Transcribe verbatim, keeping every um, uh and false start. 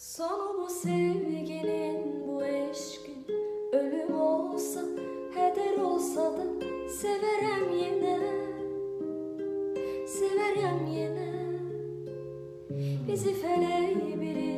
Sonu bu sevginin, bu eşkin, ölüm olsa, heder olsa da severem yine, severem yine. Bizi feleği biri